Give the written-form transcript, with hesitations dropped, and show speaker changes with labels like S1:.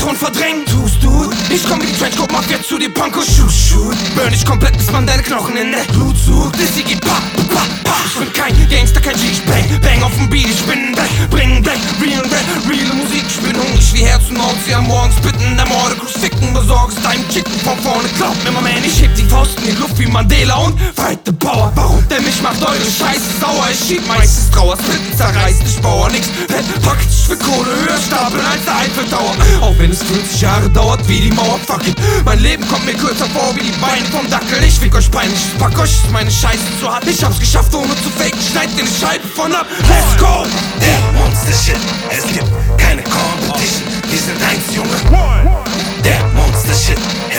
S1: Thron verdrängen. Tust du? Ich komm wie die Trenchcoat-Mafia zu dir, Panko, shoot. Burn dich komplett, bis man deine Knochen in der Blut sucht. Dizzy geht pa, pa, pa. Ich bin kein Gangster, kein G, ich bang auf dem Beat. Ich bin Black, bring Black, reale Musik. Ich bin hungrig wie Herz und Haut, sie am Morgens bitten. Der Morde, Crucifixion, besorgst deinem Chicken von vorne. Glaub mir, man, ich heb die Pfosten in die Luft wie Mandela und fight the power. Warum? Denn mich macht eure Scheiße sauer. Ich schieb meistens Trauer, Splitten zerreißt, ich baue nix. Fett packt, ich will Kohle höher stapeln als der Eiffeltower. Auch wenn es 50 Jahre dauert wie die Mauer, fuck it. Mein Leben kommt mir kürzer vor wie die Beine vom Dackel. Ich fick euch peinlich, ich pack euch, ist meine Scheiße zu hart. Ich hab's geschafft, ohne zu faken, schneid dir die Scheibe von ab. Let's go!
S2: Der Monster-Shit, es gibt keine Competition. Wir sind eins, Junge. Der Monster-Shit,